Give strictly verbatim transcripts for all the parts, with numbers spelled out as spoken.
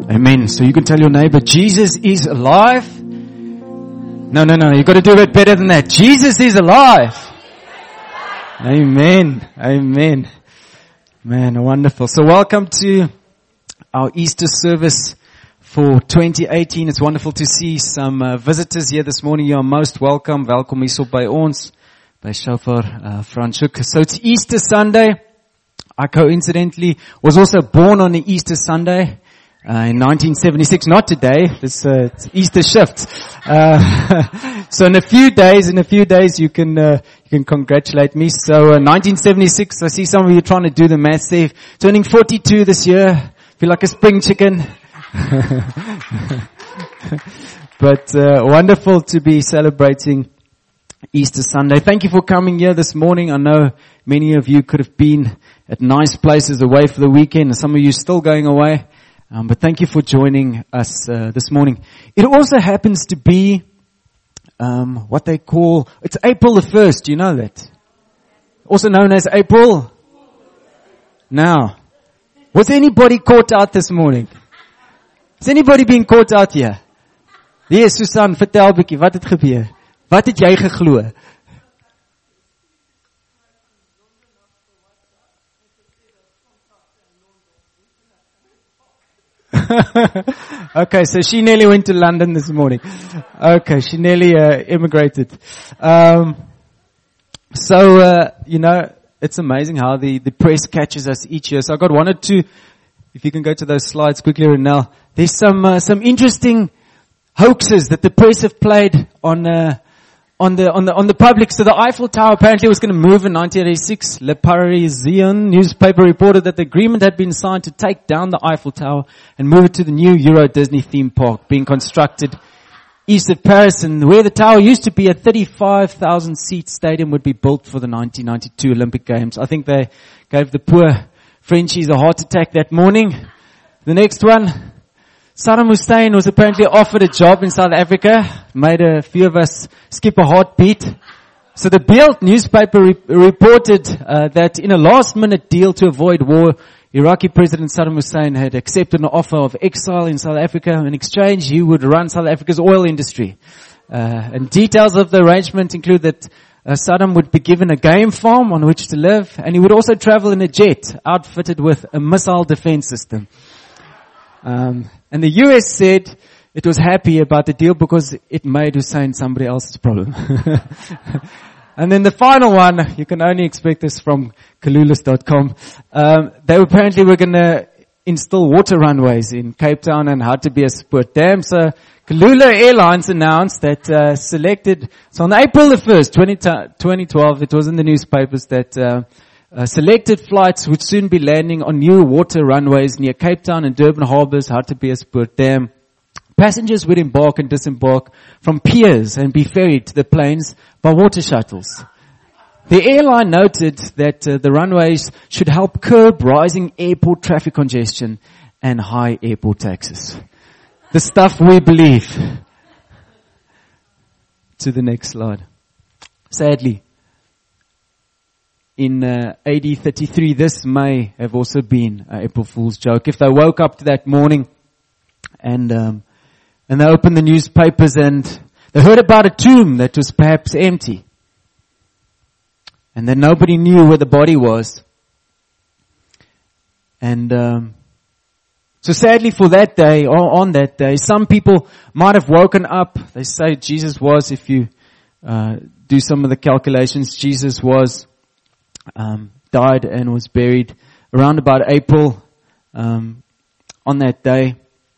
Amen. So you can tell your neighbor, Jesus is alive. No, no, no. You got to do it better than that. Jesus is alive. Amen. Amen. Man, wonderful. So welcome to our Easter service for twenty eighteen. It's wonderful to see some uh, visitors here this morning. You are most welcome. Welkom hier by ons, by Shofar uh, Franschhoek. So it's Easter Sunday. I coincidentally was also born on the Easter Sunday. Uh, in nineteen seventy-six, not today, this, uh, it's Easter shift. Uh, so in a few days, in a few days you can, uh, you can congratulate me. So, uh, nineteen seventy-six, I see some of you trying to do the maths there. Turning forty-two this year. Feel like a spring chicken. But, uh, wonderful to be celebrating Easter Sunday. Thank you for coming here this morning. I know many of you could have been at nice places away for the weekend, and some of you still going away. Um, but thank you for joining us uh, this morning. It also happens to be um, what they call, it's April the first, do you know that? Also known as April. Now, was anybody caught out this morning? Has anybody been caught out here? Yes, Susan, vertel bietjie, wat het gebeur? Wat het jy geglo? Okay, so she nearly went to London this morning. Okay, she nearly uh, immigrated. Um, so, uh, you know, it's amazing how the, the press catches us each year. So I got one or two, if you can go to those slides quickly, Renelle. There's some, uh, some interesting hoaxes that the press have played on, uh, on the, on the, on the public. So the Eiffel Tower apparently was going to move in nineteen eighty-six. Le Parisien newspaper reported that the agreement had been signed to take down the Eiffel Tower and move it to the new Euro Disney theme park being constructed east of Paris, and where the tower used to be a thirty-five thousand seat stadium would be built for the nineteen ninety-two Olympic Games. I think they gave the poor Frenchies a heart attack that morning. The next one. Saddam Hussein was apparently offered a job in South Africa, made a few of us skip a heartbeat. So the Bild newspaper re- reported uh, that in a last-minute deal to avoid war, Iraqi President Saddam Hussein had accepted an offer of exile in South Africa. In exchange, he would run South Africa's oil industry. Uh, and details of the arrangement include that uh, Saddam would be given a game farm on which to live, and he would also travel in a jet outfitted with a missile defense system. Um, and the U S said it was happy about the deal because it made Hussein somebody else's problem. And then the final one, you can only expect this from Kalulis dot com. Um, they apparently were going to install water runways in Cape Town and Hartbeespoort Dam. So Kalula Airlines announced that uh, selected, so on April the first, twenty twelve, it was in the newspapers that uh, Uh, selected flights would soon be landing on new water runways near Cape Town and Durban Harbours, Hartbeespoort Dam. Passengers would embark and disembark from piers and be ferried to the planes by water shuttles. The airline noted that uh, the runways should help curb rising airport traffic congestion and high airport taxes. The stuff we believe. To the next slide. Sadly, in uh, A D thirty-three, this may have also been an April Fool's joke. If they woke up to that morning and um, and they opened the newspapers and they heard about a tomb that was perhaps empty, and then nobody knew where the body was. And um, so sadly for that day, or on that day, some people might have woken up. They say Jesus was, if you uh, do some of the calculations, Jesus was Um, died and was buried around about April um, on that day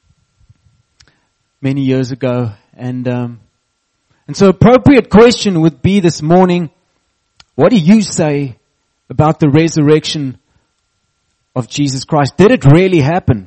many years ago, and um, and so appropriate question would be this morning: what do you say about the resurrection of Jesus Christ? Did it really happen?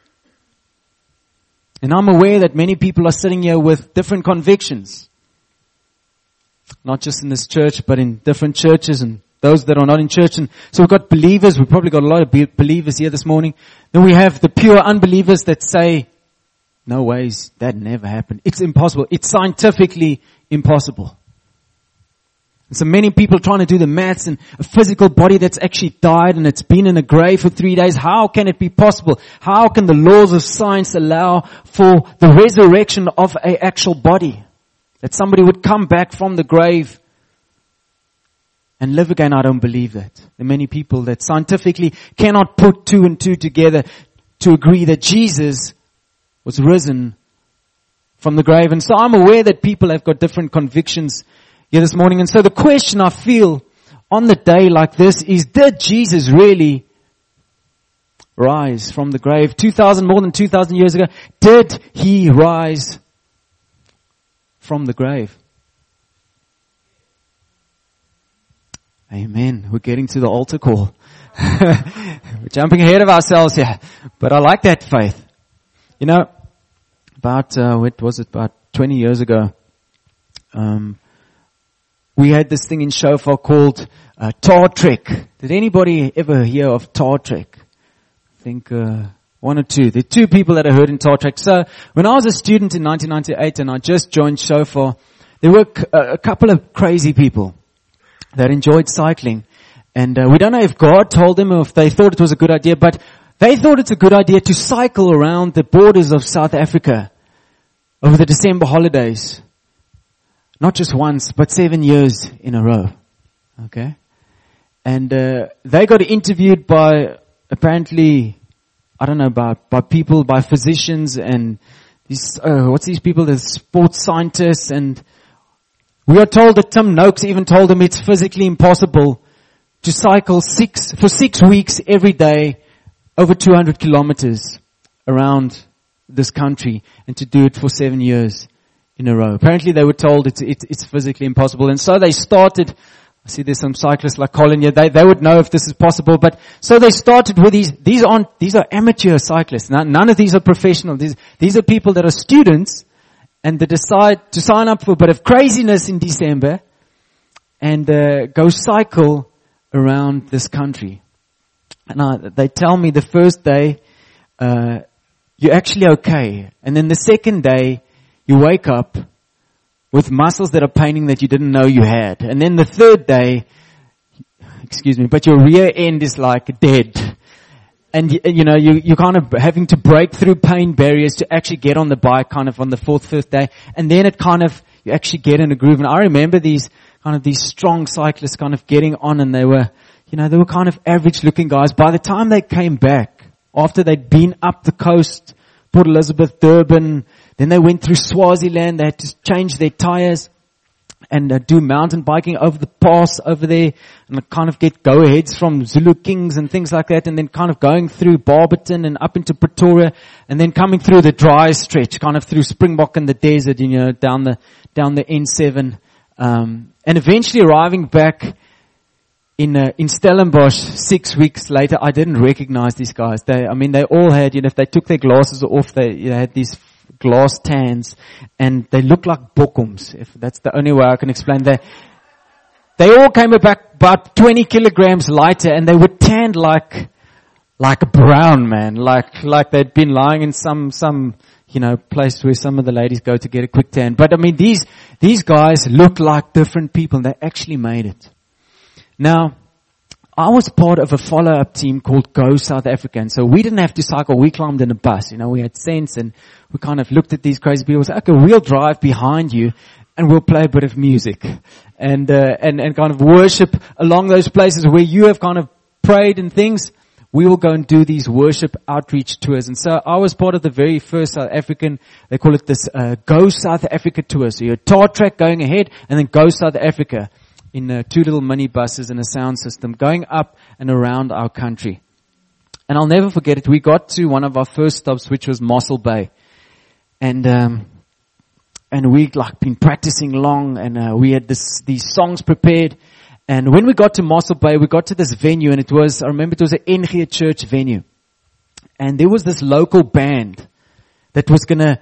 And I'm aware that many people are sitting here with different convictions, not just in this church, but in different churches and those that are not in church. And so we've got believers. We've probably got a lot of believers here this morning. Then we have the pure unbelievers that say, no ways, that never happened. It's impossible. It's scientifically impossible. So many people trying to do the maths, and a physical body that's actually died and it's been in a grave for three days. How can it be possible? How can the laws of science allow for the resurrection of an actual body? That somebody would come back from the grave and live again? I don't believe that. There are many people that scientifically cannot put two and two together to agree that Jesus was risen from the grave. And so I'm aware that people have got different convictions here this morning. And so the question I feel on the day like this is, did Jesus really rise from the grave? two thousand, more than two thousand years ago, did He rise from the grave? Amen. We're getting to the altar call. We're jumping ahead of ourselves here. But I like that faith. You know, about, uh, what was it, about twenty years ago, um, we had this thing in Shofar called uh, Tar Trek. Did anybody ever hear of Tar Trek? I think uh, one or two. There are two people that I heard in Tar Trek. So when I was a student in nineteen ninety-eight and I just joined Shofar, there were c- a couple of crazy people that enjoyed cycling. And uh, we don't know if God told them or if they thought it was a good idea, but they thought it's a good idea to cycle around the borders of South Africa over the December holidays. Not just once, but seven years in a row. Okay? And uh, they got interviewed by, apparently, I don't know, by, by people, by physicians and these, uh, what's these people, the sports scientists. And we are told that Tim Noakes even told them it's physically impossible to cycle six, for six weeks every day over two hundred kilometers around this country and to do it for seven years in a row. Apparently they were told it's, it's, it's physically impossible. And so they started, I see there's some cyclists like Colin here, they, they would know if this is possible, but so they started with these, these aren't, these are amateur cyclists. None, none of these are professional. These, these are people that are students and they decide to sign up for a bit of craziness in December and uh, go cycle around this country. And I, they tell me the first day, uh, you're actually okay. And then the second day, you wake up with muscles that are paining that you didn't know you had. And then the third day, excuse me, but your rear end is like dead. And you know, you, you're kind of having to break through pain barriers to actually get on the bike kind of on the fourth, fifth day. And then it kind of, you actually get in a groove. And I remember these kind of these strong cyclists kind of getting on and they were, you know, they were kind of average looking guys. By the time they came back, after they'd been up the coast, Port Elizabeth, Durban, then they went through Swaziland, they had to change their tires and uh, do mountain biking over the pass over there and kind of get go-aheads from Zulu Kings and things like that, and then kind of going through Barberton and up into Pretoria and then coming through the dry stretch, kind of through Springbok and the desert, you know, down the, down the N seven, um, and eventually arriving back in, uh, in Stellenbosch six weeks later. I didn't recognize these guys. They, I mean, they all had, you know, if they took their glasses off, they, you know, had these glass tans, and they look like bokums, if that's the only way I can explain that. They all came back about twenty kilograms lighter, and they were tanned like, like a brown man, like, like they'd been lying in some, some, you know, place where some of the ladies go to get a quick tan. But I mean, these, these guys look like different people, and they actually made it. Now, I was part of a follow-up team called Go South Africa, and so we didn't have to cycle, we climbed in a bus, you know, we had sense, and we kind of looked at these crazy people and said, okay, we'll drive behind you, and we'll play a bit of music, and, uh, and, and kind of worship along those places where you have kind of prayed and things. We will go and do these worship outreach tours. And so I was part of the very first South African, they call it this, uh, Go South Africa tour. So you're Tar Trek going ahead, and then Go South Africa in uh, two little minibuses and a sound system going up and around our country. And I'll never forget it. We got to one of our first stops, which was Mossel Bay. And, um, and we'd like been practicing long, and uh, we had this, these songs prepared. And when we got to Mossel Bay, we got to this venue, and it was, I remember it was an N G Church venue. And there was this local band that was gonna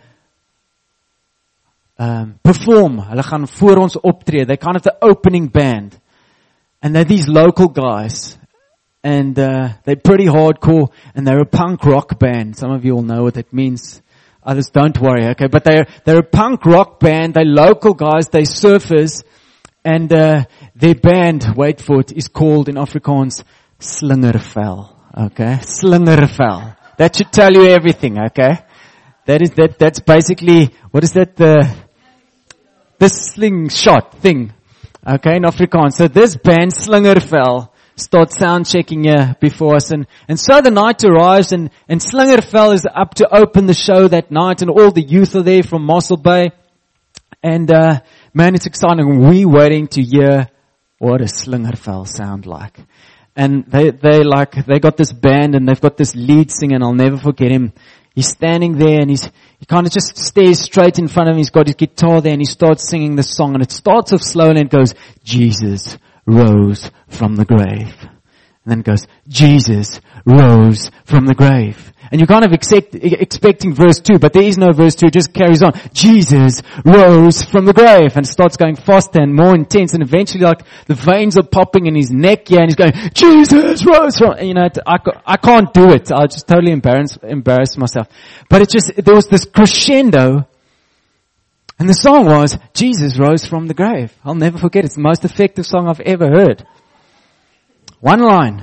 Um, perform. Hulle gaan voor ons optree. They're kind of the opening band. And they're these local guys. And uh, they're pretty hardcore. And they're a punk rock band. Some of you all know what that means. Others don't worry, okay? But they're, they're a punk rock band. They're local guys. They're surfers. And uh, their band, wait for it, is called in Afrikaans Slingervel. Okay, Slingervel. That should tell you everything. Okay, that is that. That's basically what is that? The the slingshot thing. Okay, in Afrikaans. So this band Slingervel starts sound checking here before us, and and so the night arrives, and and Slingervel is up to open the show that night, and all the youth are there from Mossel Bay, and. uh Man, it's exciting. We're waiting to hear what does Slingervel sound like. And they, they like, they got this band and they've got this lead singer, and I'll never forget him. He's standing there and he's, he kind of just stares straight in front of him. He's got his guitar there and he starts singing this song, and it starts off slowly and it goes, Jesus rose from the grave. And then it goes, Jesus rose from the grave. And you're kind of expect, expecting verse two, but there is no verse two. It just carries on. Jesus rose from the grave, and starts going faster and more intense. And eventually, like, the veins are popping in his neck here, and he's going, Jesus rose from, and, you know, I, I can't do it. I just totally embarrass, embarrass myself. But it just, there was this crescendo, and the song was, Jesus rose from the grave. I'll never forget. It's the most effective song I've ever heard. One line.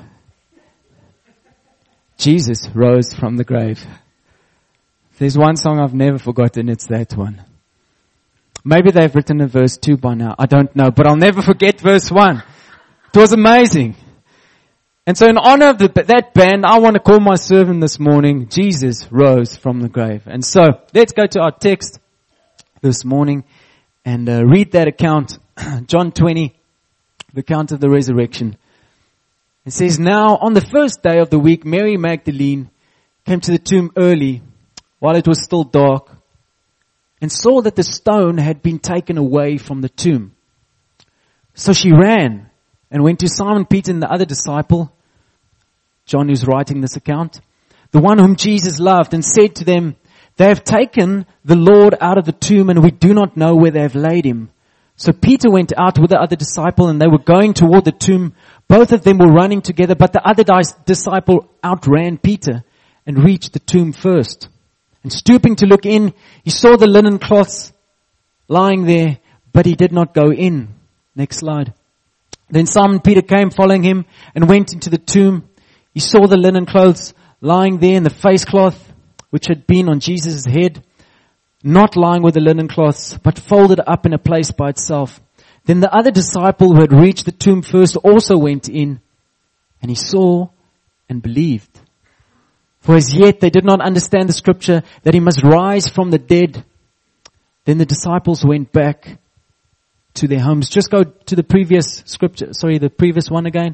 Jesus rose from the grave. If there's one song I've never forgotten, it's that one. Maybe they've written a verse two by now. I don't know, but I'll never forget verse one. It was amazing. And so in honor of the, that band, I want to call my sermon this morning, Jesus rose from the grave. And so let's go to our text this morning and uh, read that account, John twenty, the account of the resurrection. It says, now on the first day of the week, Mary Magdalene came to the tomb early while it was still dark and saw that the stone had been taken away from the tomb. So she ran and went to Simon Peter and the other disciple, John who's writing this account, the one whom Jesus loved, and said to them, they have taken the Lord out of the tomb, and we do not know where they have laid him. So Peter went out with the other disciple, and they were going toward the tomb. Both of them were running together, but the other disciple outran Peter and reached the tomb first. And stooping to look in, he saw the linen cloths lying there, but he did not go in. Next slide. Then Simon Peter came following him and went into the tomb. He saw the linen clothes lying there, and the face cloth which had been on Jesus' head, not lying with the linen cloths, but folded up in a place by itself. Then the other disciple who had reached the tomb first also went in, and he saw and believed. For as yet they did not understand the scripture that he must rise from the dead. Then the disciples went back to their homes. Just go to the previous scripture, sorry, the previous one again.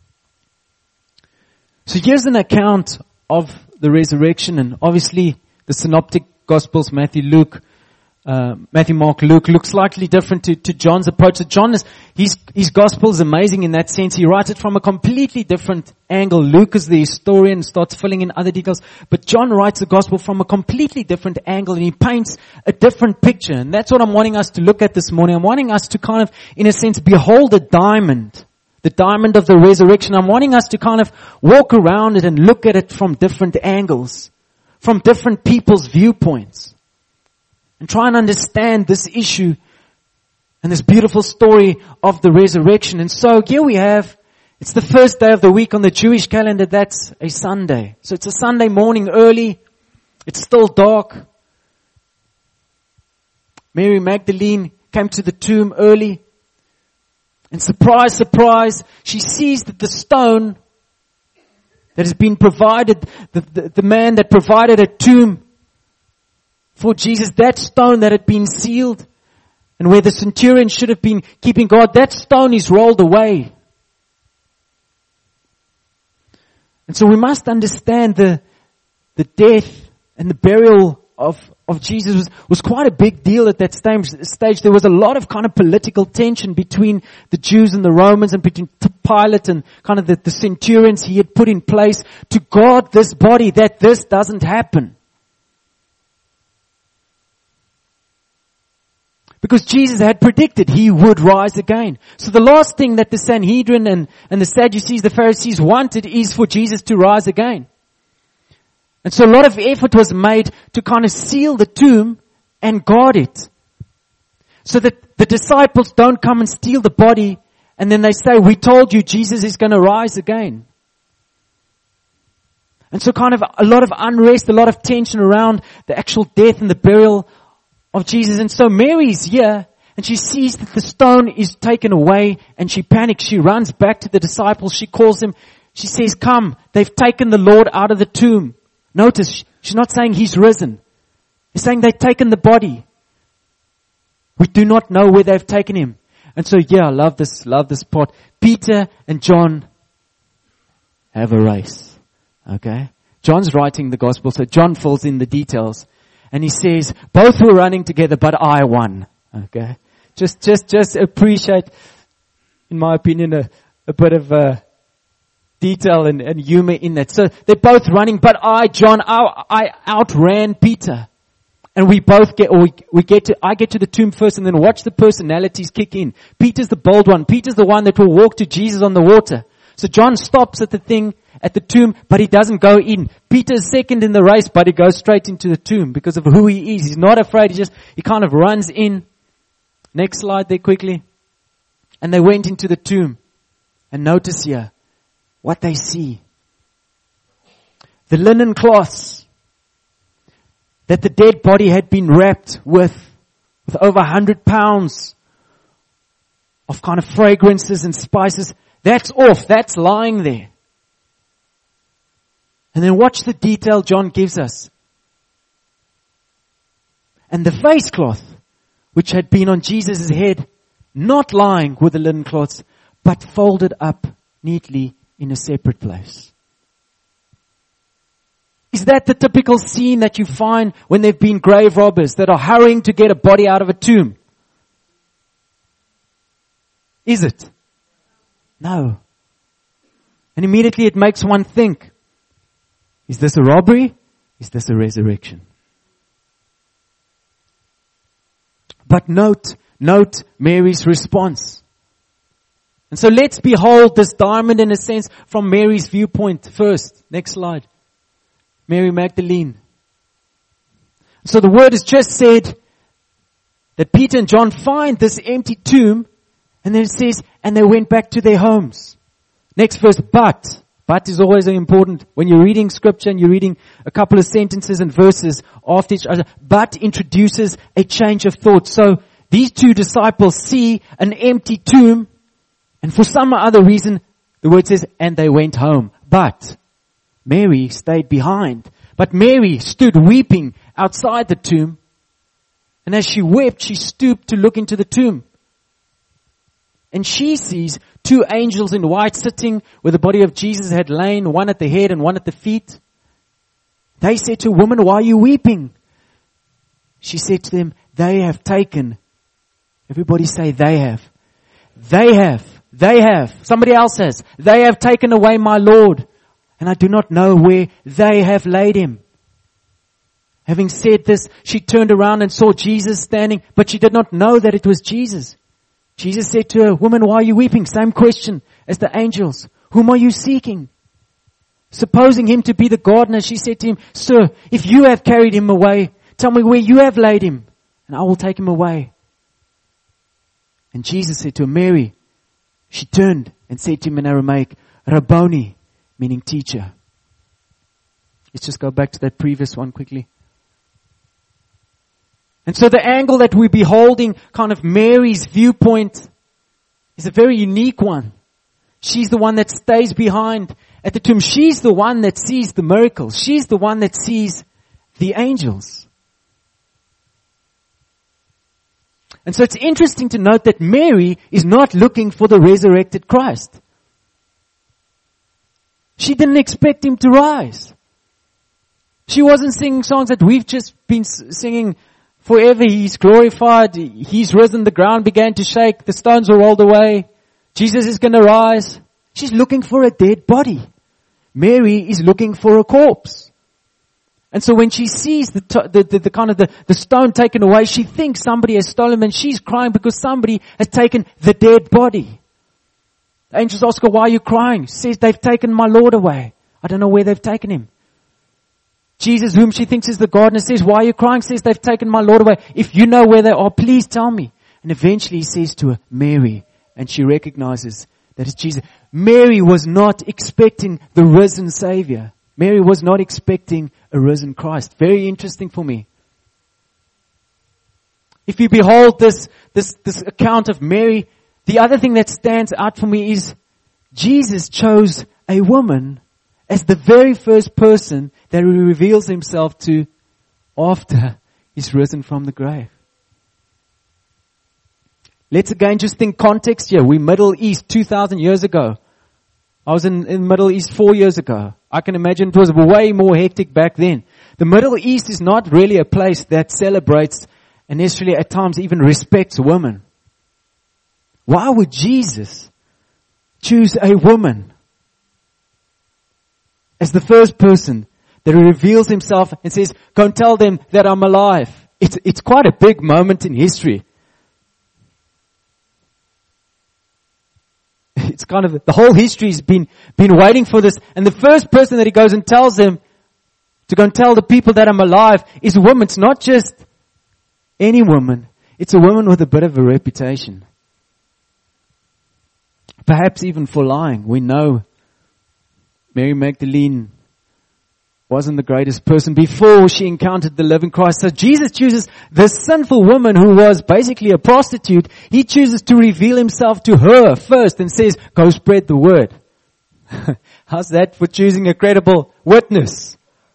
So here's an account of the resurrection, and obviously the synoptic Gospels, Matthew, Luke, uh, Matthew, Mark, Luke, look slightly different to, to John's approach. So John is, his, his Gospel is amazing in that sense. He writes it from a completely different angle. Luke is the historian, starts filling in other details. But John writes the Gospel from a completely different angle, and he paints a different picture. And that's what I'm wanting us to look at this morning. I'm wanting us to kind of, in a sense, behold the diamond. The diamond of the resurrection. I'm wanting us to kind of walk around it and look at it from different angles, from different people's viewpoints, and try and understand this issue and this beautiful story of the resurrection. And so here we have, it's the first day of the week on the Jewish calendar. That's a Sunday. So it's a Sunday morning early. It's still dark. Mary Magdalene came to the tomb early. And surprise, surprise, she sees that the stone that has been provided, the, the, the man that provided a tomb for Jesus, that stone that had been sealed, and where the centurion should have been keeping guard, that stone is rolled away. And so we must understand the, the death and the burial of of Jesus was, was quite a big deal at that stage. There was a lot of kind of political tension between the Jews and the Romans, and between Pilate and kind of the, the centurions he had put in place to guard this body, that this doesn't happen. Because Jesus had predicted he would rise again. So the last thing that the Sanhedrin and, and the Sadducees, the Pharisees wanted is for Jesus to rise again. And so a lot of effort was made to kind of seal the tomb and guard it, so that The disciples don't come and steal the body and then they say, we told you Jesus is going to rise again. And so kind of a lot of unrest, a lot of tension around the actual death and the burial of Jesus. And so Mary's here and she sees that the stone is taken away and she panics. She runs back to the disciples. She calls them. She says, come, they've taken the Lord out of the tomb. Notice, she's not saying he's risen. She's saying they've taken the body. We do not know where they've taken him. And so, yeah, I love this, love this part. Peter and John have a race. Okay? John's writing the gospel, so John fills in the details. And he says, both were running together, but I won. Okay? Just, just, just appreciate, in my opinion, a, a bit of, uh, detail and, and humor in that. So they're both running, but I, John, I, I outran Peter. And we both get, or we, we get to, I get to the tomb first and then watch the personalities kick in. Peter's the bold one. Peter's the one that will walk to Jesus on the water. So John stops at the thing, at the tomb, but he doesn't go in. Peter's second in the race, but he goes straight into the tomb because of who he is. He's not afraid. He just, he kind of runs in. Next slide there quickly. And they went into the tomb. And notice here what they see. The linen cloths that the dead body had been wrapped with, with over a hundred pounds of kind of fragrances and spices. That's off. That's lying there. And then watch the detail John gives us. And the face cloth, which had been on Jesus' head, not lying with the linen cloths, but folded up neatly in a separate place. Is that the typical scene that you find when there have been grave robbers that are hurrying to get a body out of a tomb? Is it? No. And immediately it makes one think, is this a robbery? Is this a resurrection? But note, note Mary's response. And so let's behold this diamond in a sense from Mary's viewpoint first. Next slide. Mary Magdalene. So the word has just said that Peter and John find this empty tomb, and then it says, and they went back to their homes. Next verse, but. But is always important when you're reading scripture and you're reading a couple of sentences and verses after each other. But introduces a change of thought. So these two disciples see an empty tomb, and for some other reason, the word says, and they went home. But Mary stayed behind. But Mary stood weeping outside the tomb. And as she wept, she stooped to look into the tomb. And she sees two angels in white sitting where the body of Jesus had lain, one at the head and one at the feet. They said to her, woman, why are you weeping? She said to them, they have taken. Everybody say they have. They have. They have. Somebody else says, they have taken away my Lord. And I do not know where they have laid him. Having said this, she turned around and saw Jesus standing, but she did not know that it was Jesus. Jesus said to her, woman, why are you weeping? Same question as the angels. Whom are you seeking? Supposing him to be the gardener, she said to him, sir, if you have carried him away, tell me where you have laid him, and I will take him away. And Jesus said to her, Mary. She turned and said to him in Aramaic, Rabboni, meaning teacher. Let's just go back to that previous one quickly. And so the angle that we're beholding, kind of Mary's viewpoint, is a very unique one. She's the one that stays behind at the tomb. She's the one that sees the miracles. She's the one that sees the angels. And so it's interesting to note that Mary is not looking for the resurrected Christ. She didn't expect him to rise. She wasn't singing songs that we've just been singing forever. He's glorified. He's risen. The ground began to shake. The stones were rolled away. Jesus is going to rise. She's looking for a dead body. Mary is looking for a corpse. And so when she sees the, the, the, the kind of the, the stone taken away, she thinks somebody has stolen him, and she's crying because somebody has taken the dead body. The angels ask her, why are you crying? She says, they've taken my Lord away. I don't know where they've taken him. Jesus, whom she thinks is the gardener, says, why are you crying? Says, they've taken my Lord away. If you know where they are, please tell me. And eventually he says to her, Mary, and she recognizes that it's Jesus. Mary was not expecting the risen Savior. Mary was not expecting a risen Christ. Very interesting for me. If you behold this, this, this account of Mary, the other thing that stands out for me is Jesus chose a woman as the very first person that he reveals himself to after he's risen from the grave. Let's again just think context here. We're Middle East two thousand years ago. I was in, in Middle East four years ago. I can imagine it was way more hectic back then. The Middle East is not really a place that celebrates and necessarily at times even respects women. Why would Jesus choose a woman as the first person that reveals himself and says, go and tell them that I'm alive? It's, it's quite a big moment in history. It's kind of, the whole history's been, been waiting for this. And the first person that he goes and tells them to go and tell the people that I'm alive is a woman. It's not just any woman. It's a woman with a bit of a reputation. Perhaps even for lying. We know Mary Magdalene wasn't the greatest person before she encountered the living Christ. So Jesus chooses this sinful woman who was basically a prostitute. He chooses to reveal himself to her first and says, go spread the word. How's that for choosing a credible witness?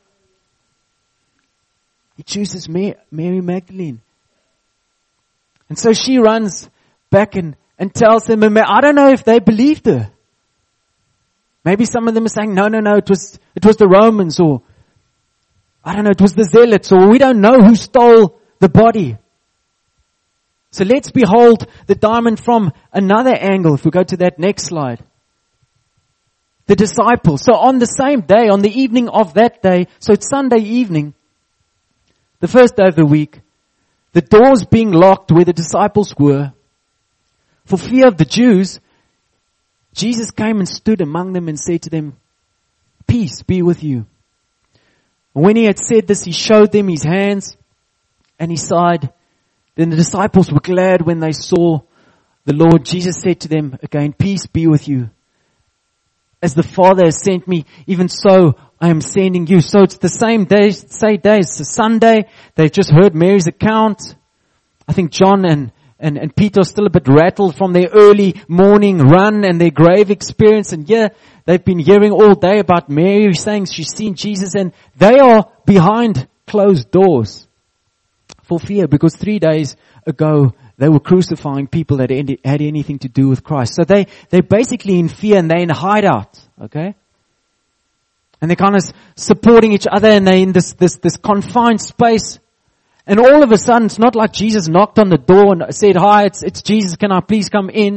He chooses Mary, Mary Magdalene. And so she runs back and, and tells them, and I don't know if they believed her. Maybe some of them are saying, no, no, no, it was, it was the Romans, or I don't know, it was the Zealots, or we don't know who stole the body. So let's behold the diamond from another angle, if we go to that next slide. The disciples. So on the same day, on the evening of that day, so it's Sunday evening, the first day of the week, the doors being locked where the disciples were, for fear of the Jews, Jesus came and stood among them and said to them, peace be with you. And when he had said this, he showed them his hands and his side. Then the disciples were glad when they saw the Lord. Jesus said to them again, peace be with you. As the Father has sent me, even so I am sending you. So it's the same day, same day. It's a Sunday. They've just heard Mary's account. I think John and And, and Peter are still a bit rattled from their early morning run and their grave experience. And yeah, they've been hearing all day about Mary saying she's seen Jesus, and they are behind closed doors for fear, because three days ago they were crucifying people that had anything to do with Christ. So they, they're basically in fear and they're in hideout, okay? And they're kind of supporting each other, and they're in this, this, this confined space. And all of a sudden, it's not like Jesus knocked on the door and said, hi, it's, it's Jesus, can I please come in?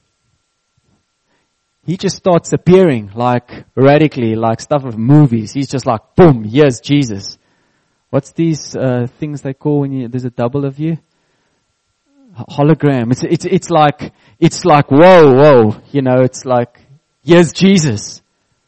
He just starts appearing like radically, like stuff of movies. He's just like, boom, here's Jesus. What's these uh, things they call when you, there's a double of you? Hologram. It's, it's, it's like, it's like, whoa, whoa, you know, it's like, here's Jesus.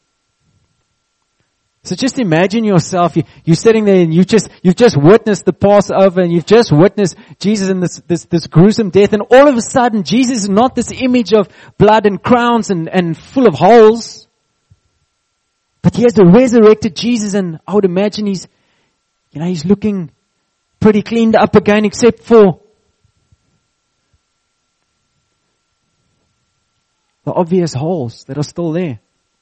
So just imagine yourself, you, you're sitting there and you just, you've just witnessed the Passover, and you've just witnessed Jesus in this, this, this gruesome death, and all of a sudden Jesus is not this image of blood and crowns and, and full of holes, but he has the resurrected Jesus, and I would imagine he's, you know, he's looking pretty cleaned up again, except for the obvious holes that are still there.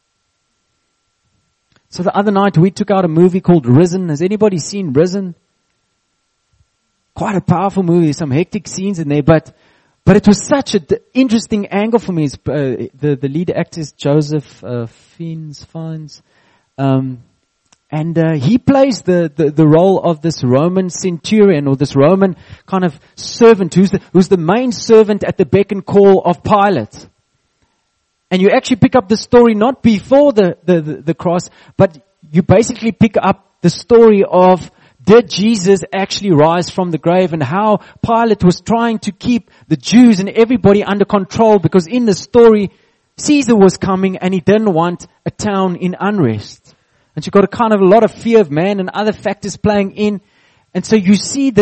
So the other night we took out a movie called Risen. Has anybody seen Risen? Quite a powerful movie. There's some hectic scenes in there, but but it was such an interesting angle for me. It's, uh, the the lead actor is Joseph uh, Fiennes, Fiennes, um, and uh, he plays the, the the role of this Roman centurion, or this Roman kind of servant who's the, who's the main servant at the beck and call of Pilate. And you actually pick up the story not before the, the, the, the cross, but you basically pick up the story of, did Jesus actually rise from the grave, and how Pilate was trying to keep the Jews and everybody under control, because in the story, Caesar was coming and he didn't want a town in unrest. And you've got a kind of a lot of fear of man and other factors playing in. And so you see this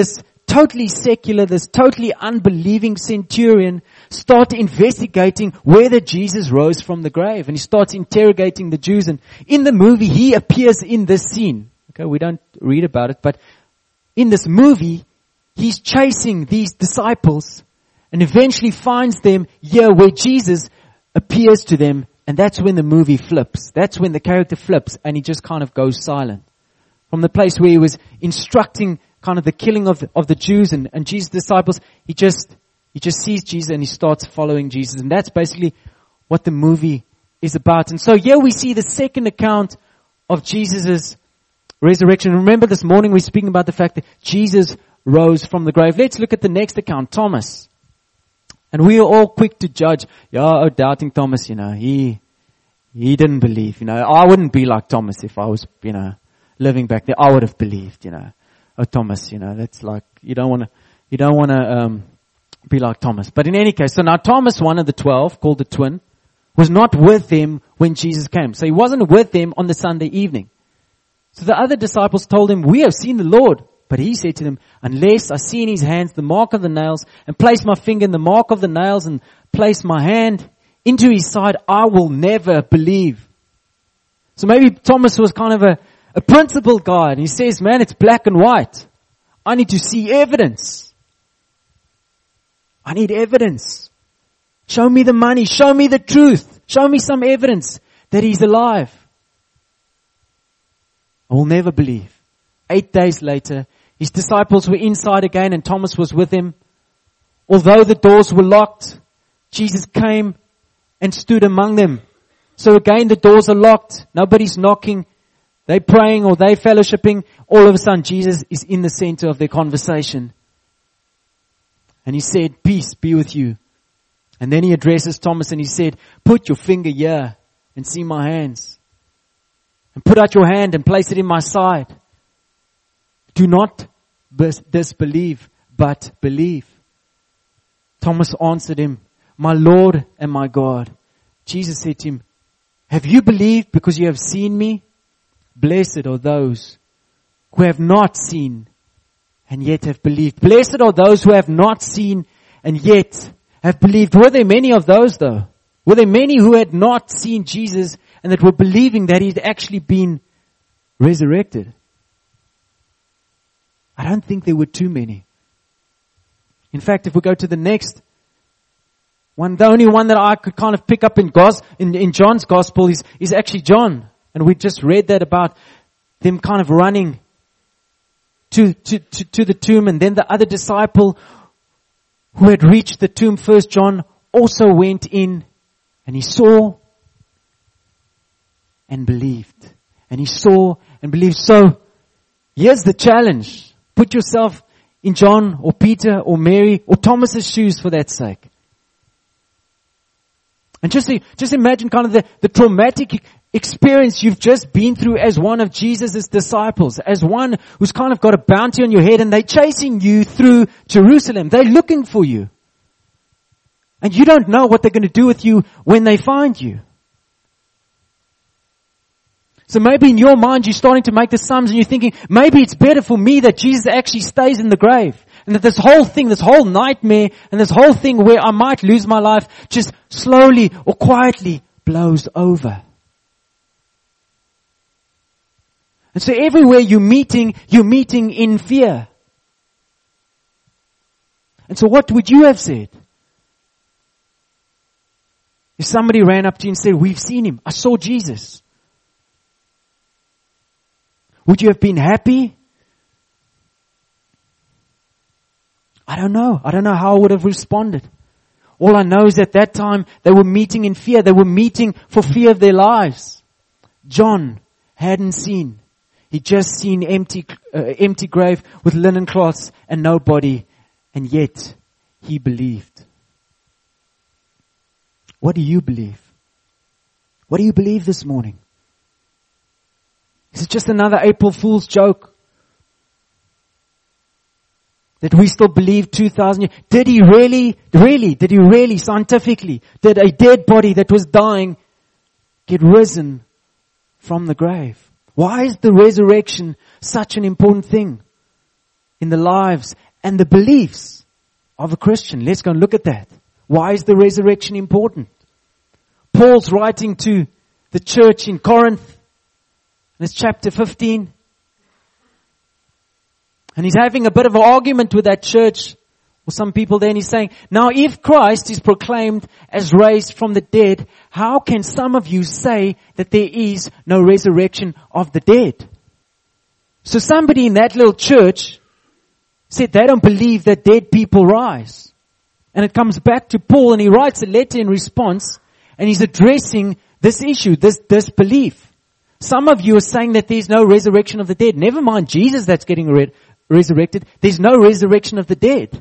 totally secular, this totally unbelieving centurion start investigating whether Jesus rose from the grave. And he starts interrogating the Jews. And in the movie, he appears in this scene. Okay, we don't read about it, but in this movie, he's chasing these disciples and eventually finds them here where Jesus appears to them. And that's when the movie flips. That's when the character flips and he just kind of goes silent. From the place where he was instructing kind of the killing of the, of the Jews and, and Jesus' disciples, he just, he just sees Jesus and he starts following Jesus. And that's basically what the movie is about. And so here we see the second account of Jesus' resurrection. Remember this morning we're speaking about the fact that Jesus rose from the grave. Let's look at the next account, Thomas. And we are all quick to judge, yeah, oh, doubting Thomas, you know, he, he didn't believe, you know. I wouldn't be like Thomas if I was, you know, living back there. I would have believed, you know. Oh, Thomas, you know, that's like, you don't want to, you don't want to, um, be like Thomas. But in any case, so now Thomas, one of the twelve, called the twin, was not with them when Jesus came. So he wasn't with them on the Sunday evening. So the other disciples told him, we have seen the Lord. But he said to them, unless I see in his hands the mark of the nails, and place my finger in the mark of the nails, and place my hand into his side, I will never believe. So maybe Thomas was kind of a, a principled guy, and he says, man, it's black and white. I need to see evidence. I need evidence. Show me the money. Show me the truth. Show me some evidence that he's alive. I will never believe. Eight days later, his disciples were inside again and Thomas was with him. Although the doors were locked, Jesus came and stood among them. So again, the doors are locked. Nobody's knocking. They're praying or they're fellowshipping. All of a sudden, Jesus is in the center of their conversation. And he said, peace be with you. And then he addresses Thomas and he said, put your finger here and see my hands. And put out your hand and place it in my side. Do not disbelieve, but believe. Thomas answered him, my Lord and my God. Jesus said to him, have you believed because you have seen me? Blessed are those who have not seen and yet have believed. Blessed are those who have not seen and yet have believed. Were there many of those though? Were there many who had not seen Jesus and that were believing that he'd actually been resurrected? I don't think there were too many. In fact, if we go to the next one, the only one that I could kind of pick up in, Gos, in, in John's gospel is, is actually John. And we just read that about them kind of running to, to, to, to the tomb. And then the other disciple who had reached the tomb first, John, also went in and he saw and believed. And he saw and believed. So here's the challenge. Put yourself in John or Peter or Mary or Thomas's shoes for that sake. And just, just imagine kind of the, the traumatic experience you've just been through as one of Jesus' disciples, as one who's kind of got a bounty on your head and they're chasing you through Jerusalem. They're looking for you. And you don't know what they're going to do with you when they find you. So maybe in your mind you're starting to make the sums and you're thinking, maybe it's better for me that Jesus actually stays in the grave. And that this whole thing, this whole nightmare and this whole thing where I might lose my life just slowly or quietly blows over. And so everywhere you're meeting, you're meeting in fear. And so what would you have said? If somebody ran up to you and said, we've seen him, I saw Jesus. Would you have been happy? I don't know. I don't know how I would have responded. All I know is at that time they were meeting in fear. They were meeting for fear of their lives. John hadn't seen. He'd just seen empty, uh, empty grave with linen cloths and no body. And yet he believed. What do you believe? What do you believe this morning? Is it just another April Fool's joke? That we still believe two thousand years? Did he really, really, did he really, scientifically, did a dead body that was dying get risen from the grave? Why is the resurrection such an important thing in the lives and the beliefs of a Christian. Let's go and look at that. Why is the resurrection important? Paul's writing to the church in Corinth. And it's chapter fifteen. And he's having a bit of an argument with that church, or some people there, and he's saying, now if Christ is proclaimed as raised from the dead, how can some of you say that there is no resurrection of the dead? So somebody in that little church said they don't believe that dead people rise. And it comes back to Paul, and he writes a letter in response, and he's addressing this issue, this disbelief. Some of you are saying that there's no resurrection of the dead. Never mind Jesus that's getting re- resurrected. There's no resurrection of the dead.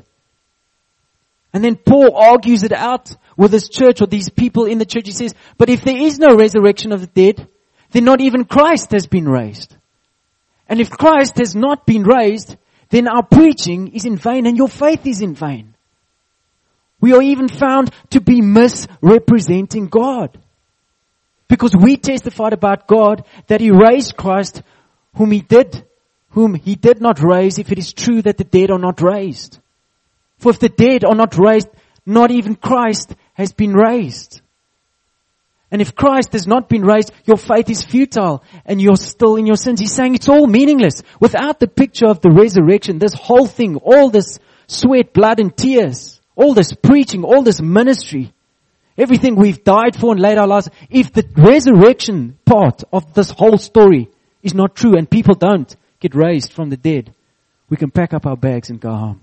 And then Paul argues it out with his church, or these people in the church. He says, but if there is no resurrection of the dead, then not even Christ has been raised. And if Christ has not been raised, then our preaching is in vain and your faith is in vain. We are even found to be misrepresenting God. Because we testified about God that He raised Christ, whom He did, whom He did not raise, if it is true that the dead are not raised. For if the dead are not raised, not even Christ has been raised. And if Christ has not been raised, your faith is futile and you're still in your sins. He's saying it's all meaningless. Without the picture of the resurrection, this whole thing, all this sweat, blood and tears, all this preaching, all this ministry, everything we've died for and laid our lives, if the resurrection part of this whole story is not true and people don't get raised from the dead, we can pack up our bags and go home.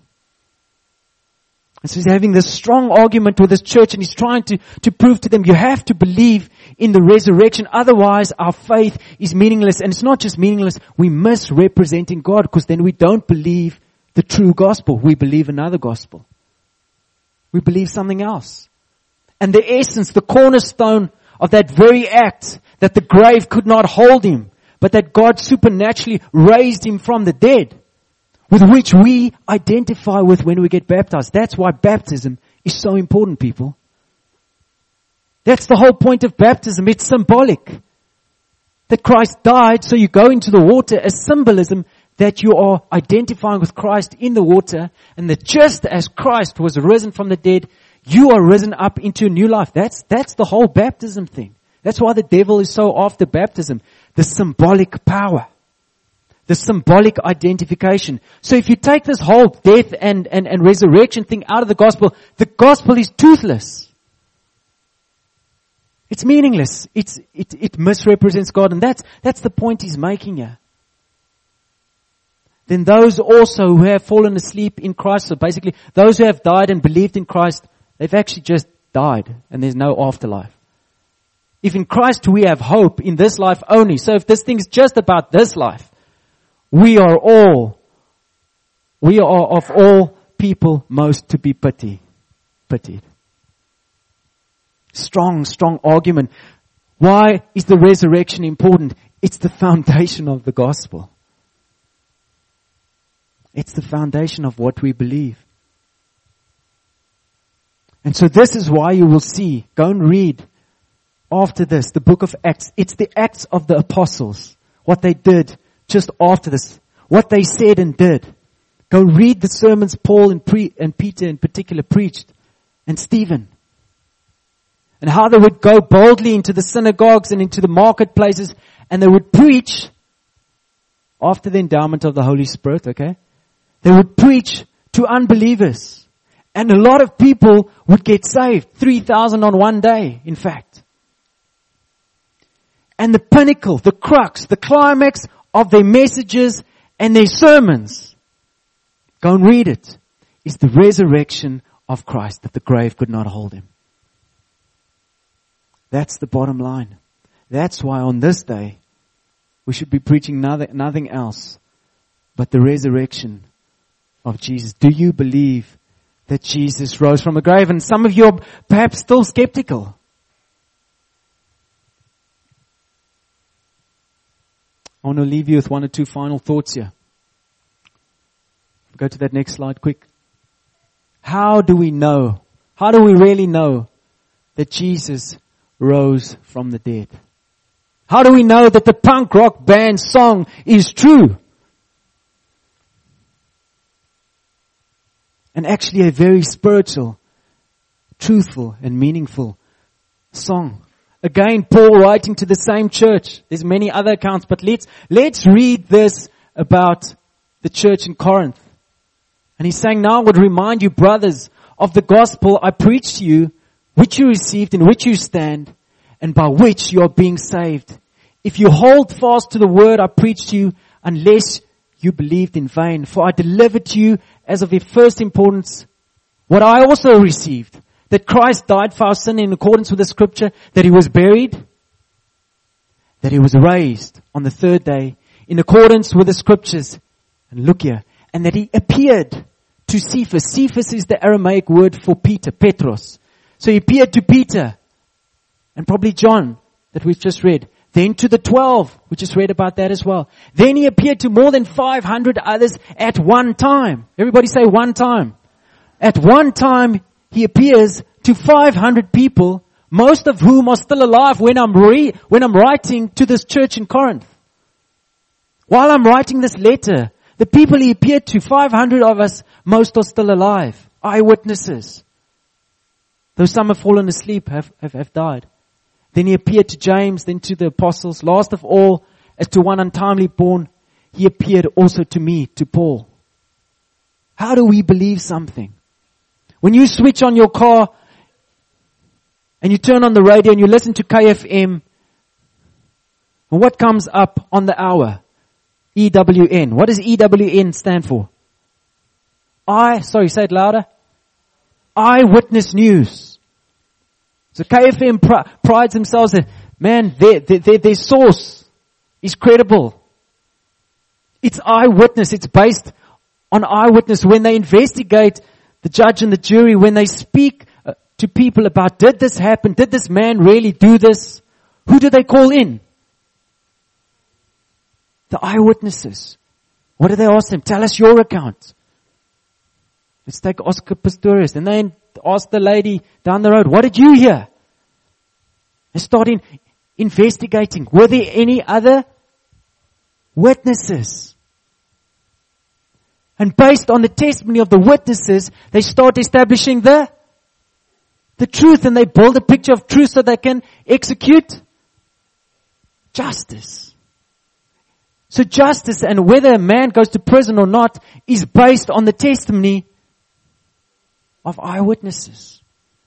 And so he's having this strong argument with this church, and he's trying to, to prove to them, you have to believe in the resurrection. Otherwise, our faith is meaningless. And it's not just meaningless, we're misrepresenting God, because then we don't believe the true gospel. We believe another gospel. We believe something else. And the essence, the cornerstone of that very act, that the grave could not hold him, but that God supernaturally raised him from the dead, with which we identify with when we get baptized. That's why baptism is so important, people. That's the whole point of baptism. It's symbolic. That Christ died, so you go into the water as symbolism that you are identifying with Christ in the water, and that just as Christ was risen from the dead, you are risen up into a new life. That's, that's the whole baptism thing. That's why the devil is so after baptism. The symbolic power. The symbolic identification. So if you take this whole death and, and, and resurrection thing out of the gospel, the gospel is toothless. It's meaningless. It's, it, it misrepresents God. And that's, that's the point he's making here. Then those also who have fallen asleep in Christ, so basically those who have died and believed in Christ, they've actually just died and there's no afterlife. If in Christ we have hope in this life only, so if this thing is just about this life, we are all, we are of all people most to be pity, pitied. Strong, strong argument. Why is the resurrection important? It's the foundation of the gospel. It's the foundation of what we believe. And so this is why you will see, go and read after this, the book of Acts. It's the Acts of the Apostles, what they did just after this, what they said and did. Go read the sermons Paul and, pre- and Peter in particular preached, and Stephen. And how they would go boldly into the synagogues and into the marketplaces, and they would preach after the endowment of the Holy Spirit, okay? They would preach to unbelievers. And a lot of people would get saved. three thousand on one day, in fact. And the pinnacle, the crux, the climax of their messages and their sermons, go and read it, is the resurrection of Christ, that the grave could not hold him. That's the bottom line. That's why on this day, we should be preaching nothing, nothing else but the resurrection of Jesus. Do you believe that Jesus rose from the grave? And some of you are perhaps still skeptical. I want to leave you with one or two final thoughts here. Go to that next slide quick. How do we know? How do we really know that Jesus rose from the dead? How do we know that the punk rock band song is true? and actually a very spiritual, truthful and meaningful song. Again, Paul writing to the same church. There's many other accounts, but let's, let's read this about the church in Corinth. And he's saying, now I would remind you, brothers, of the gospel I preached to you, which you received, in which you stand, and by which you are being saved. If you hold fast to the word I preached to you, unless you believed in vain. For I delivered to you as of the first importance what I also received, that Christ died for our sin in accordance with the scripture, that he was buried, that he was raised on the third day in accordance with the scriptures. And look here, and that he appeared to Cephas. Cephas is the Aramaic word for Peter, Petros. So he appeared to Peter and probably John that we've just read. Then to the twelve, we just read about that as well. Then he appeared to more than five hundred others at one time. Everybody say one time. At one time, he appears to five hundred people, most of whom are still alive when I'm re- when I'm writing to this church in Corinth. While I'm writing this letter, the people he appeared to, five hundred of us, most are still alive. Eyewitnesses. Though some have fallen asleep, have, have, have died. Then he appeared to James, then to the apostles. Last of all, as to one untimely born, he appeared also to me, to Paul. How do we believe something? When you switch on your car and you turn on the radio and you listen to K F M, and what comes up on the hour? E W N. What does E W N stand for? I, sorry, say it louder. Eyewitness News. So K F M pr- prides themselves that, man, their, their, their source is credible. It's eyewitness. It's based on eyewitness. When they investigate, the judge and the jury, when they speak uh, to people about, did this happen? Did this man really do this? Who do they call in? The eyewitnesses. What do they ask them? Tell us your account. Let's take Oscar Pistorius. And then ask the lady down the road, what did you hear? They start in investigating. Were there any other witnesses? And based on the testimony of the witnesses, they start establishing the, the truth, and they build a picture of truth so they can execute justice. So justice, and whether a man goes to prison or not, is based on the testimony of eyewitnesses.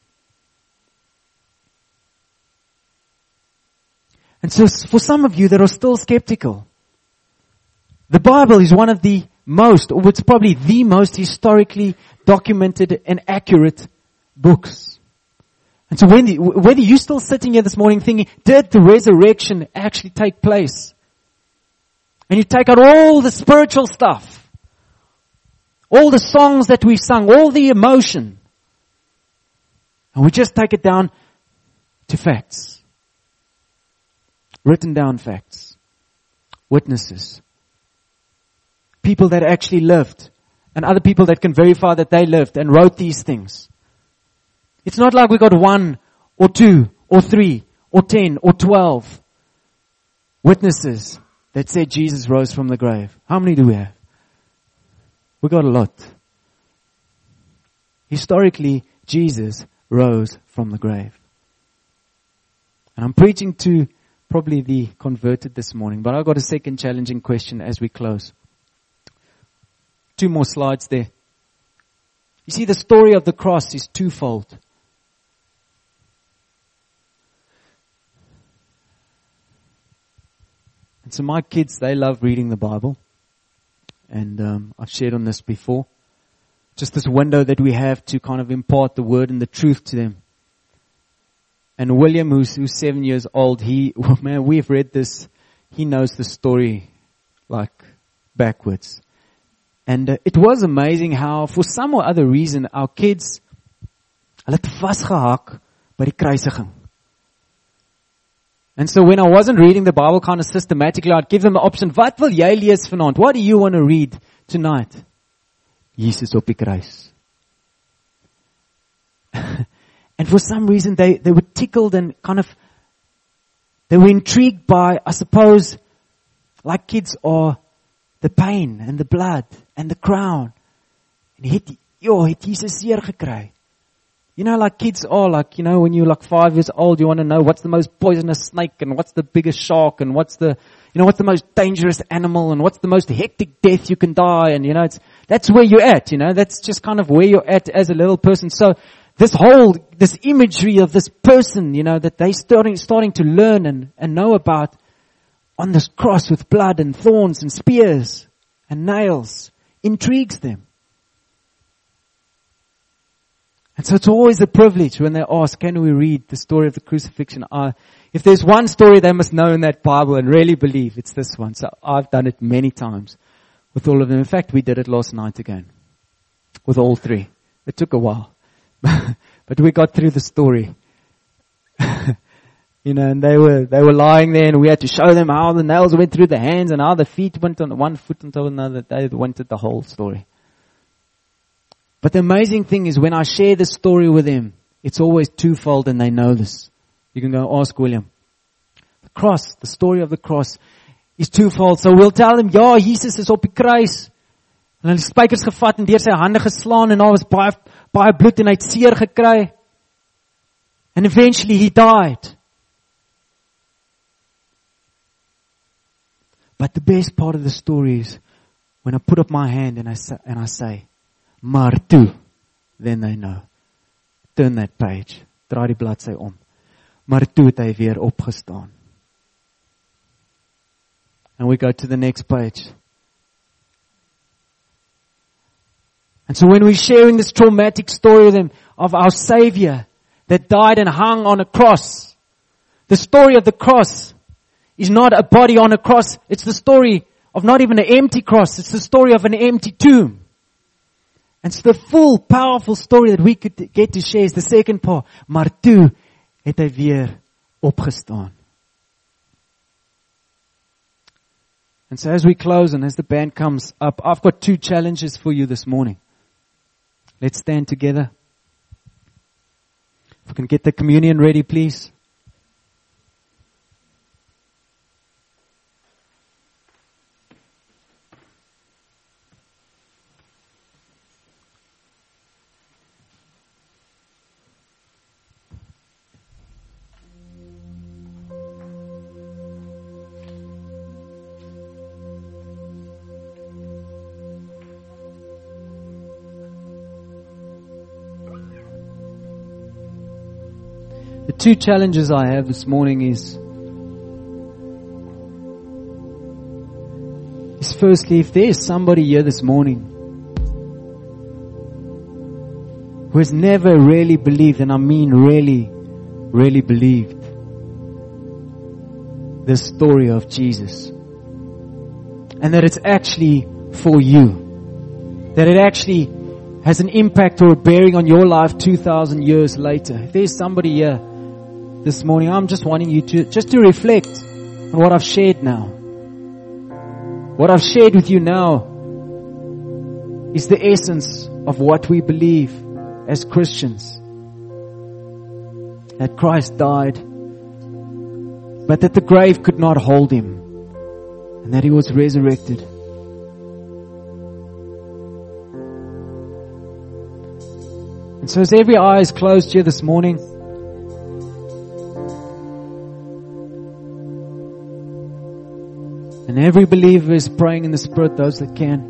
And so for some of you that are still skeptical, the Bible is one of the most, or it's probably the most historically documented and accurate books. And so when the, whether you're still sitting here this morning thinking, did the resurrection actually take place? And you take out all the spiritual stuff, all the songs that we've sung, all the emotion, and we just take it down to facts. Written down facts. Witnesses. People that actually lived, and other people that can verify that they lived and wrote these things. It's not like we got one or two or three or ten or twelve witnesses that said Jesus rose from the grave. How many do we have? We got a lot. Historically, Jesus rose from the grave. And I'm preaching to probably the converted this morning, but I've got a second challenging question as we close. Two more slides there. You see, the story of the cross is twofold. And so my kids, they love reading the Bible. And um, I've shared on this before. Just this window that we have to kind of impart the word and the truth to them. And William, who's, who's seven years old, he, well, man, we've read this. He knows the story like backwards. And uh, it was amazing how, for some or other reason, our kids, hulle het vasgehak by die kruisiging. And so when I wasn't reading the Bible kind of systematically, I'd give them the option, wat wil jy lees vanaand? What do you want to read tonight? Jesus op die kruis. And for some reason they, they were tickled and kind of, they were intrigued by, I suppose, like kids are, the pain and the blood and the crown. And yet yo, het Jesus seer gekry. You know, like kids are, like, you know, when you're like five years old, you want to know what's the most poisonous snake and what's the biggest shark and what's the, you know, what's the most dangerous animal and what's the most hectic death you can die. And, you know, it's, that's where you're at, you know, that's just kind of where you're at as a little person. So this whole, this imagery of this person, you know, that they starting, starting to learn and, and know about on this cross with blood and thorns and spears and nails intrigues them. And so it's always a privilege when they ask, can we read the story of the crucifixion? Uh, if there's one story they must know in that Bible and really believe, it's this one. So I've done it many times with all of them. In fact, we did it last night again with all three. It took a while, but we got through the story. You know, and they were, they were lying there and we had to show them how the nails went through the hands and how the feet went on one foot on top of another. They wanted the whole story. But the amazing thing is when I share this story with them, it's always twofold and they know this. You can go ask William. The cross, the story of the cross is twofold. So we'll tell them, ja, Jesus is op die kruis. En hulle spykers gevat en deur sy hande geslaan en daar was baie, baie bloed en hy het seer gekry. And eventually he died. But the best part of the story is when I put up my hand and I say, and I say, maar toe, then they know. Turn that page. Draai die bladsy om. Maar toe het hy weer opgestaan. And we go to the next page. And so when we're sharing this traumatic story with them of our Savior that died and hung on a cross, the story of the cross is not a body on a cross. It's the story of not even an empty cross. It's the story of an empty tomb. And so the full, powerful story that we could get to share is the second part. Maar toe het hy weer opgestaan. And so as we close and as the band comes up, I've got two challenges for you this morning. Let's stand together. If we can get the communion ready, please. The two challenges I have this morning is, is firstly, if there is somebody here this morning who has never really believed, and I mean really, really believed, the story of Jesus, and that it's actually for you, that it actually has an impact or a bearing on your life two thousand years later. If there's somebody here this morning, I'm just wanting you to, just to reflect on what I've shared now. What I've shared with you now is the essence of what we believe as Christians. That Christ died, but that the grave could not hold him, and that he was resurrected. And so as every eye is closed here this morning, and every believer is praying in the Spirit, those that can,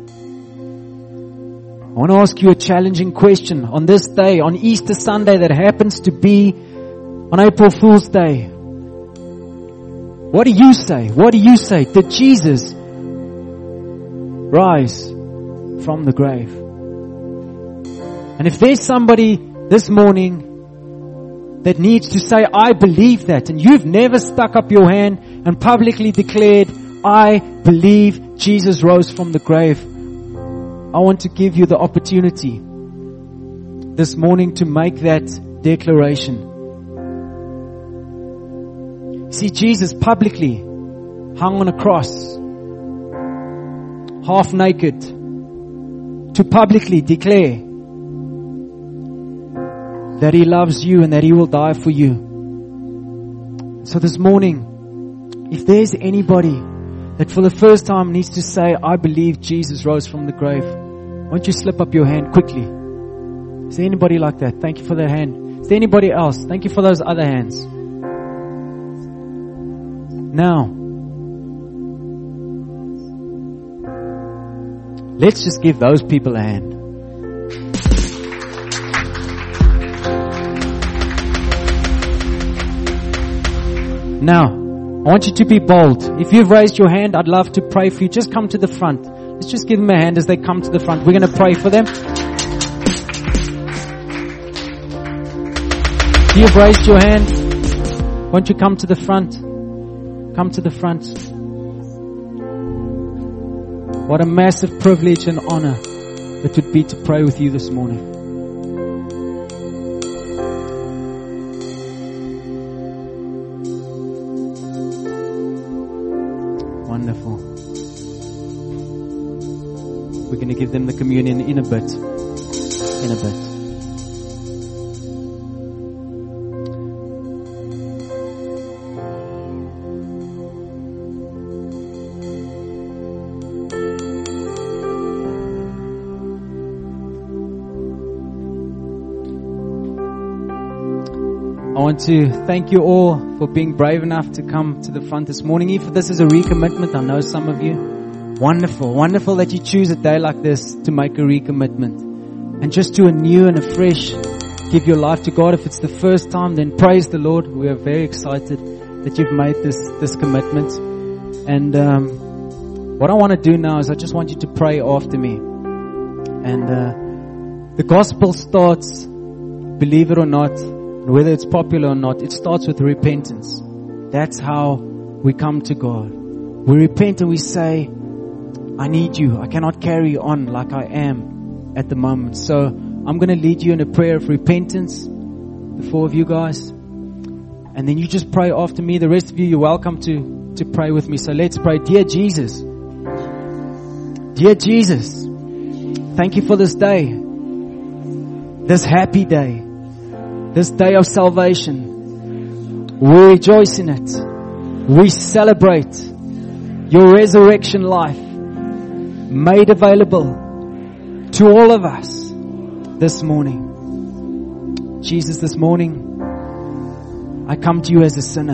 I want to ask you a challenging question on this day, on Easter Sunday that happens to be on April Fool's Day. What do you say? What do you say? Did Jesus rise from the grave? And if there's somebody this morning that needs to say, I believe that, and you've never stuck up your hand and publicly declared, I believe Jesus rose from the grave, I want to give you the opportunity this morning to make that declaration. See, Jesus publicly hung on a cross, half naked, to publicly declare that He loves you and that He will die for you. So this morning, if there's anybody that for the first time needs to say, I believe Jesus rose from the grave, why don't you slip up your hand quickly? Is there anybody like that? Thank you for that hand. Is there anybody else? Thank you for those other hands. Now, let's just give those people a hand. Now, I want you to be bold. If you've raised your hand, I'd love to pray for you. Just come to the front. Let's just give them a hand as they come to the front. We're going to pray for them. If you've raised your hand, won't you come to the front? Come to the front. What a massive privilege and honor it would be to pray with you this morning. Wonderful. We're going to give them the communion in a bit. In a bit. I want to thank you all for being brave enough to come to the front this morning. If this is a recommitment, I know some of you. Wonderful, wonderful that you choose a day like this to make a recommitment. And just to anew and afresh give your life to God. If it's the first time, then praise the Lord. We are very excited that you've made this, this commitment. And um, what I want to do now is I just want you to pray after me. And uh, the gospel starts, believe it or not, whether it's popular or not, it starts with repentance. That's how we come to God. We repent and we say, I need you. I cannot carry on like I am at the moment. So I'm going to lead you in a prayer of repentance, the four of you guys. And then you just pray after me. The rest of you, you're welcome to, to pray with me. So let's pray. Dear Jesus, dear Jesus, thank you for this day, this happy day. This day of salvation. We rejoice in it. We celebrate your resurrection life made available to all of us this morning. Jesus, this morning, I come to you as a sinner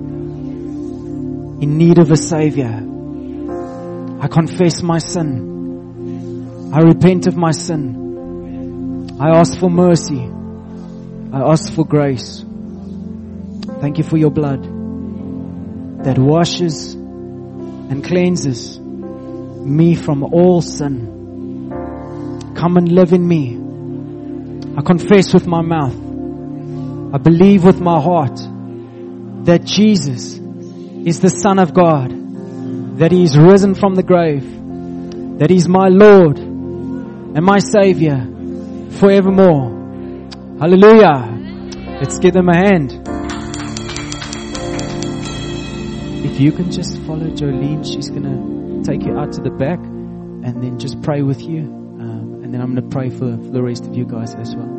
in need of a Savior. I confess my sin. I repent of my sin. I ask for mercy. I ask for grace. Thank you for your blood that washes and cleanses me from all sin. Come and live in me. I confess with my mouth. I believe with my heart that Jesus is the Son of God, that He is risen from the grave, that He is my Lord and my Savior forevermore. Hallelujah. Let's give them a hand. If you can just follow Jolene, she's going to take you out to the back and then just pray with you. Um, and then I'm going to pray for, for the rest of you guys as well.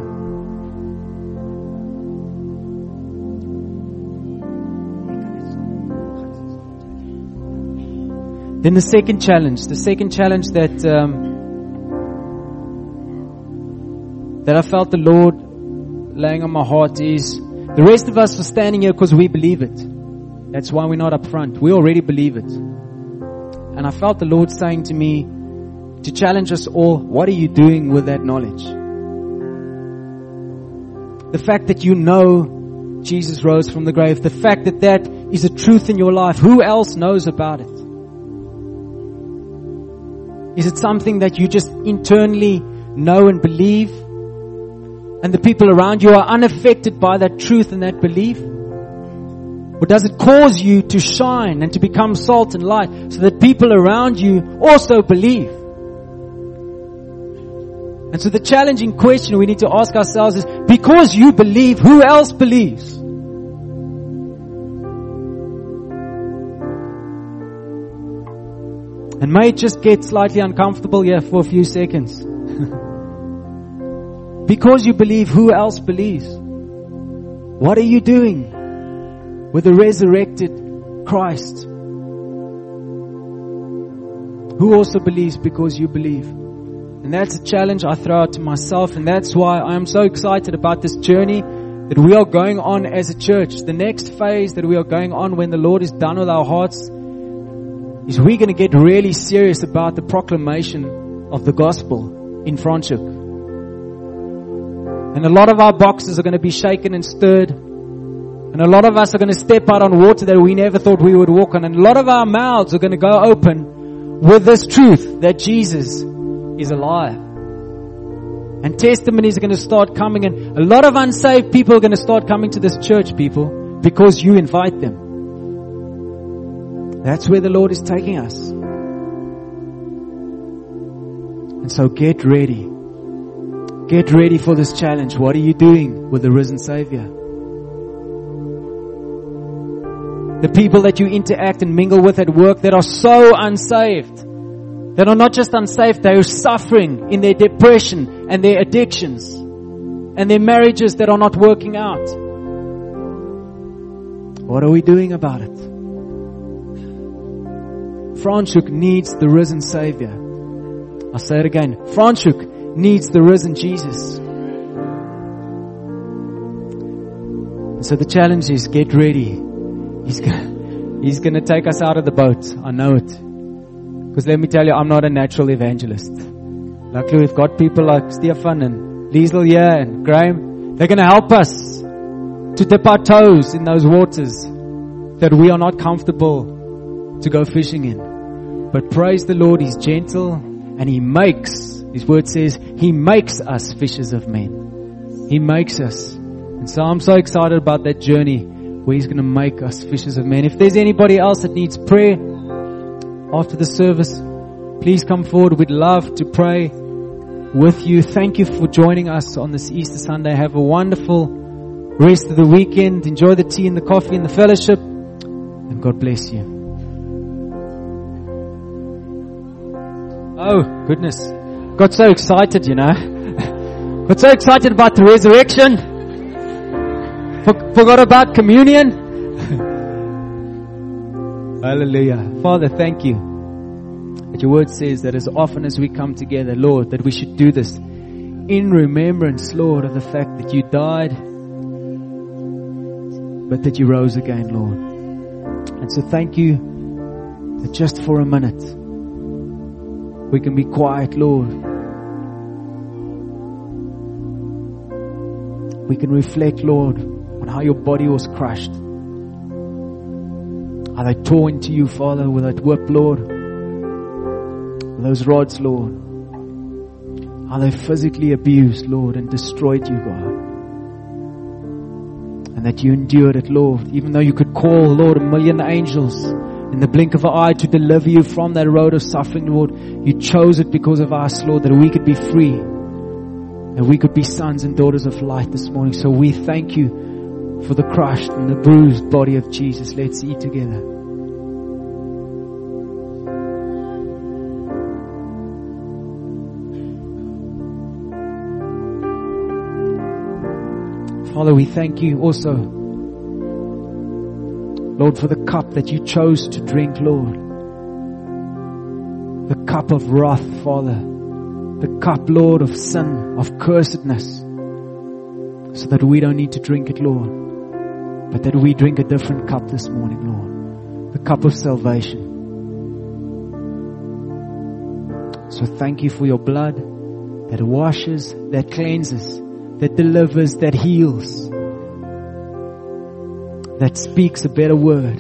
Then the second challenge, the second challenge that um, that I felt the Lord laying on my heart is, the rest of us are standing here because we believe it. That's why we're not up front. We already believe it. And I felt the Lord saying to me to challenge us all, what are you doing with that knowledge? The fact that you know Jesus rose from the grave, the fact that that is a truth in your life, who else knows about it? Is it something that you just internally know and believe, and the people around you are unaffected by that truth and that belief? Or does it cause you to shine and to become salt and light so that people around you also believe? And so the challenging question we need to ask ourselves is, because you believe, who else believes? And may it just get slightly uncomfortable here for a few seconds. Because you believe, who else believes? What are you doing with the resurrected Christ? Who also believes because you believe? And that's a challenge I throw out to myself, and that's why I'm so excited about this journey that we are going on as a church. The next phase that we are going on when the Lord is done with our hearts is we're going to get really serious about the proclamation of the gospel in Franschhoek. And a lot of our boxes are going to be shaken and stirred. And a lot of us are going to step out on water that we never thought we would walk on. And a lot of our mouths are going to go open with this truth that Jesus is alive. And testimonies are going to start coming, and a lot of unsaved people are going to start coming to this church, people, because you invite them. That's where the Lord is taking us. And so get ready. Get ready for this challenge. What are you doing with the risen Savior? The people that you interact and mingle with at work that are so unsaved, that are not just unsaved, they are suffering in their depression and their addictions and their marriages that are not working out. What are we doing about it? Franschhoek needs the risen Savior. I'll say it again. Franschhoek needs the risen Jesus. And so the challenge is, get ready. He's gonna, he's gonna take us out of the boat. I know it. Because let me tell you, I'm not a natural evangelist. Luckily we've got people like Stefan and Liesl here and Graham. They're going to help us to dip our toes in those waters that we are not comfortable to go fishing in. But praise the Lord, He's gentle and He makes, His word says, He makes us fishers of men. He makes us. And so I'm so excited about that journey where He's going to make us fishers of men. If there's anybody else that needs prayer after the service, please come forward. We'd love to pray with you. Thank you for joining us on this Easter Sunday. Have a wonderful rest of the weekend. Enjoy the tea and the coffee and the fellowship. And God bless you. Oh, goodness. Got so excited, you know. Got so excited about the resurrection. For, forgot about communion. Hallelujah. Father, thank you that your word says that as often as we come together, Lord, that we should do this in remembrance, Lord, of the fact that you died, but that you rose again, Lord. And so thank you that just for a minute we can be quiet, Lord. We can reflect, Lord, on how your body was crushed. How they tore into you, Father, with that whip, Lord. With those rods, Lord. How they physically abused, Lord, and destroyed you, God. And that you endured it, Lord. Even though you could call, Lord, a million angels in the blink of an eye to deliver you from that road of suffering, Lord. You chose it because of us, Lord, that we could be free. That we could be sons and daughters of light this morning. So we thank you for the crushed and the bruised body of Jesus. Let's eat together. Father, we thank you also, Lord, for the cup that you chose to drink, Lord. The cup of wrath, Father. The cup, Lord, of sin, of cursedness. So that we don't need to drink it, Lord. But that we drink a different cup this morning, Lord. The cup of salvation. So thank you for your blood that washes, that cleanses, that delivers, that heals, that speaks a better word.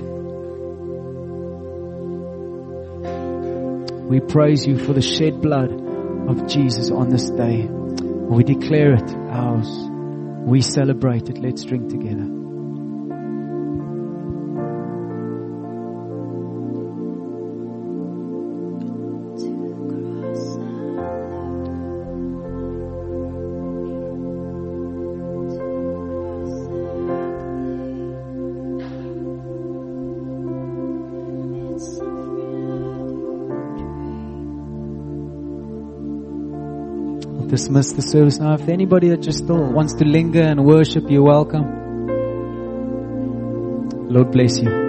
We praise you for the shed blood of Jesus on this day. We declare it ours. We celebrate it. Let's drink together. Dismiss the service now. If anybody that just still wants to linger and worship, you're welcome. Lord bless you.